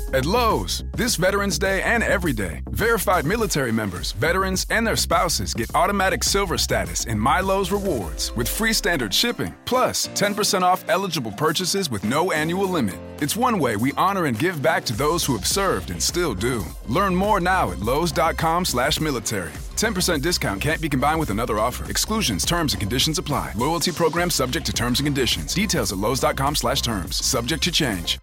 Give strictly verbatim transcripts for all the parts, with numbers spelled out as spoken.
At Lowe's, this Veterans Day and every day, verified military members, veterans, and their spouses get automatic silver status in My Lowe's Rewards with free standard shipping, plus ten percent off eligible purchases with no annual limit. It's one way we honor and give back to those who have served and still do. Learn more now at lowes.com slash military. ten percent discount can't be combined with another offer. Exclusions, terms, and conditions apply. Loyalty program subject to terms and conditions. Details at lowes.com slash terms. Subject to change.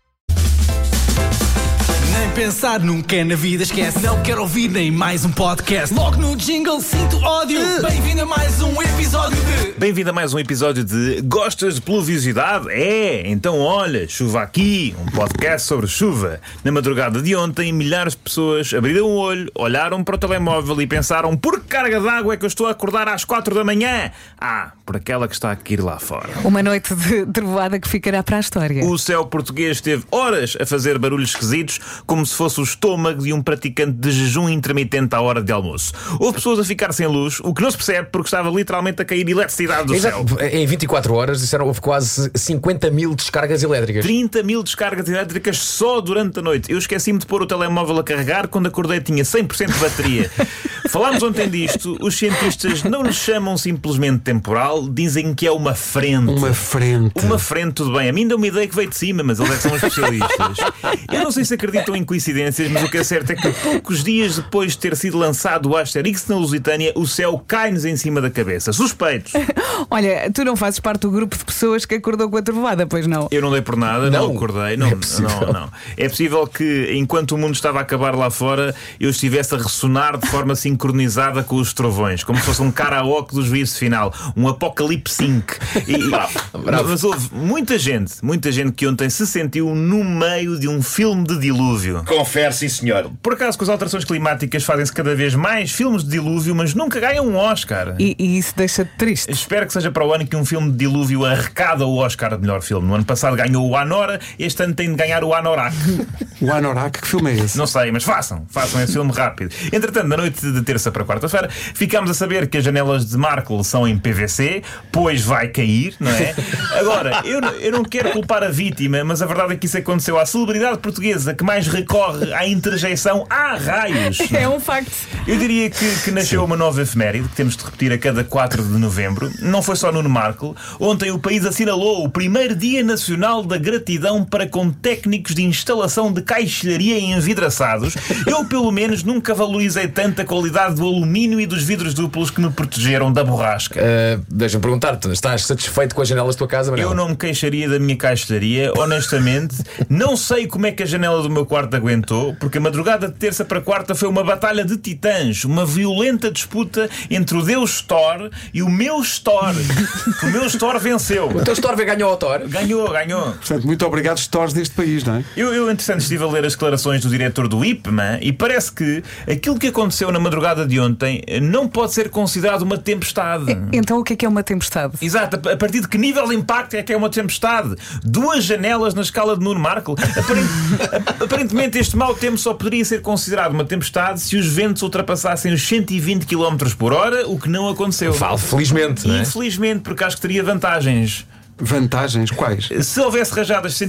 Nem pensar nunca na vida, esquece. Não quero ouvir nem mais um podcast. Logo no jingle sinto ódio. Bem-vindo a mais um episódio de... Bem-vindo a mais um episódio de Gostas de pluviosidade? É, então olha, chuva aqui, um podcast sobre chuva. Na madrugada de ontem, milhares de pessoas abriram o olho, olharam para o telemóvel e pensaram: por que carga d'água é que eu estou a acordar às quatro da manhã? Ah, por aquela que está a cair lá fora. Uma noite de trovoada que ficará para a história. O céu português esteve horas a fazer barulhos esquisitos, como se fosse o estômago de um praticante de jejum intermitente à hora de almoço. Houve pessoas a ficar sem luz, o que não se percebe porque estava literalmente a cair eletricidade do Exato. céu. Em vinte e quatro horas disseram houve quase cinquenta mil descargas elétricas. trinta mil descargas elétricas só durante a noite. Eu esqueci-me de pôr o telemóvel a carregar. Quando acordei tinha cem por cento de bateria. Falámos ontem disto. Os cientistas não lhe chamam simplesmente temporal, dizem que é uma frente. Uma frente. Uma frente, tudo bem. A mim deu uma ideia que veio de cima, mas eles é que são os especialistas. Eu não sei se acreditam em coincidências, mas o que é certo é que poucos dias depois de ter sido lançado o Asterix na Lusitânia, o céu cai-nos em cima da cabeça. Suspeitos. Olha, tu não fazes parte do grupo de pessoas que acordou com a trovoada, pois não? Eu não dei por nada, não, Não, acordei. Não, é possível. não, não. É possível que, enquanto o mundo estava a acabar lá fora, eu estivesse a ressonar de forma sincronizada com os trovões, como se fosse um karaoke do juízo final, um Apocalipse cinco. E, Bravo, bravo. Mas houve muita gente, muita gente que ontem se sentiu no meio de um filme de dilúvio. Confere, sim senhor. Por acaso, com as alterações climáticas fazem-se cada vez mais filmes de dilúvio, mas nunca ganham um Oscar. E, e isso deixa-te triste. Espero que seja para o ano que um filme de dilúvio arrecada o Oscar de melhor filme. No ano passado ganhou o Anora, este ano tem de ganhar o Anorak. O Anorak, que filme é esse? Não sei, mas façam, façam esse filme rápido. Entretanto, na noite de terça para quarta-feira, ficámos a saber que as janelas de Markle são em P V C, pois vai cair, não é? Agora, eu, eu não quero culpar a vítima, mas a verdade é que isso aconteceu à celebridade portuguesa que mais recorre à interjeição há raios. É um facto. Eu diria que, que nasceu uma nova efeméride que temos de repetir a cada quatro de novembro. Não foi só Nuno Markle. Ontem o país assinalou o primeiro Dia Nacional da Gratidão para com técnicos de instalação de caixilharia em envidraçados. Eu, pelo menos, nunca valorizei tanto a qualidade do alumínio e dos vidros duplos que me protegeram da borrasca. Uh, Deixa-me perguntar-te, estás satisfeito com as janelas da tua casa, Manel? Eu não me queixaria da minha caixilharia, honestamente. Não sei como é que a janela do meu quarto aguentou, porque a madrugada de terça para quarta foi uma batalha de titãs, uma violenta disputa entre o Deus Thor e o meu Store. O meu Store venceu. O teu Store ganhou ao Thor? Ganhou, ganhou. Portanto, muito obrigado, stores deste país, não é? Eu, eu entretanto, estive a ler as declarações do diretor do I P M A e parece que aquilo que aconteceu na madrugada de ontem não pode ser considerado uma tempestade. Então o que é que é uma tempestade? Exato, a partir de que nível de impacto é que é uma tempestade? Duas janelas na escala de Nuno Markle? Aparent... Aparentemente este mau tempo só poderia ser considerado uma tempestade se os ventos ultrapassassem os cento e vinte quilómetros por hora, o que não aconteceu. Vale, felizmente, não é? Infelizmente, porque acho que teria vantagens. Vantagens quais? Se houvesse rajadas de cento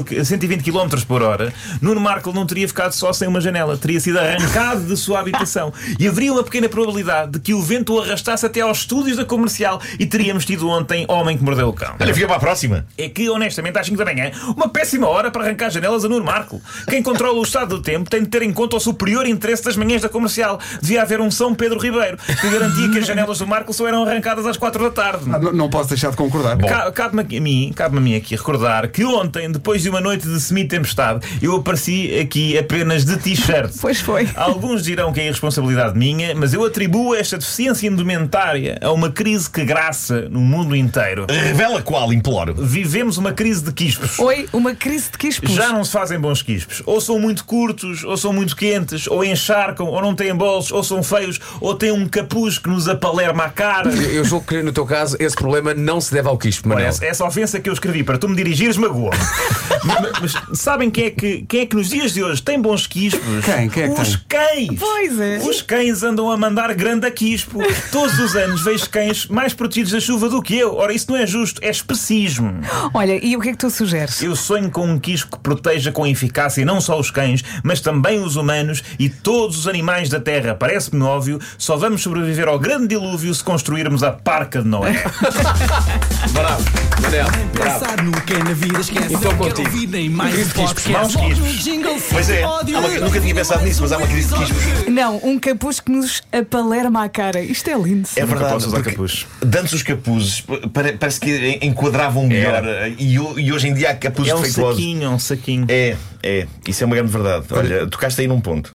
e vinte quilómetros por hora, Nuno Markle não teria ficado só sem uma janela, teria sido arrancado de sua habitação. E haveria uma pequena probabilidade de que o vento o arrastasse até aos estúdios da Comercial e teríamos tido ontem Homem que Mordeu o Cão. Olha, fica para a próxima. É que, honestamente, às cinco da manhã, uma péssima hora para arrancar janelas a Nuno Markle. Quem controla o estado do tempo tem de ter em conta o superior interesse das manhãs da Comercial. Devia haver um São Pedro Ribeiro que garantia que as janelas do Markle só eram arrancadas às quatro da tarde. Ah, não, não posso deixar de concordar. Ca- Cabe-me a mim, cabe-me a mim aqui recordar que ontem, depois de uma noite de semi-tempestade, eu apareci aqui apenas de t-shirt. Pois foi. Alguns dirão que é irresponsabilidade minha, mas eu atribuo esta deficiência indumentária a uma crise que graça no mundo inteiro. Revela qual, imploro. Vivemos uma crise de quispos. Oi, uma crise de quispos. Já não se fazem bons quispos. Ou são muito curtos, ou são muito quentes, ou encharcam, ou não têm bolsos, ou são feios, ou têm um capuz que nos apalerma a cara. Eu, eu julgo que no teu caso esse problema não se deve ao quispo, Manel. Essa, essa ofensa que eu escrevi para tu me dirigires magoou-me. Mas, mas sabem quem é, que, quem é que nos dias de hoje tem bons quispos? Quem? Quem é que Os cães! Pois é. Os cães andam a mandar grande a quispo. Todos os anos vejo cães mais protegidos da chuva do que eu. Ora, isso não é justo, é especismo. Olha, e o que é que tu sugeres? Eu sonho com um quispo que proteja com eficácia não só os cães, mas também os humanos e todos os animais da Terra. Parece-me óbvio, só vamos sobreviver ao grande dilúvio se construirmos a Parca de Noé. Bravo, Manel. Pensar no que é na vida, esquece. Então Não quero contigo. ouvir nem mais um Crise de quispo, maus podcast. Logo no quispo. jingle, Pois é, áudio. há uma- nunca tinha pensado nisso, mas há uma crise de quispo. Não, um capuz que nos apalerma a cara. Isto é lindo. É verdade, posso usar porque capuz. Dantes os capuzes pare- parece que enquadravam melhor. E, ho- e hoje em dia há capuzes É um defeituosos. saquinho, é um saquinho. É, é, isso é uma grande verdade. Olha, tocaste aí num ponto.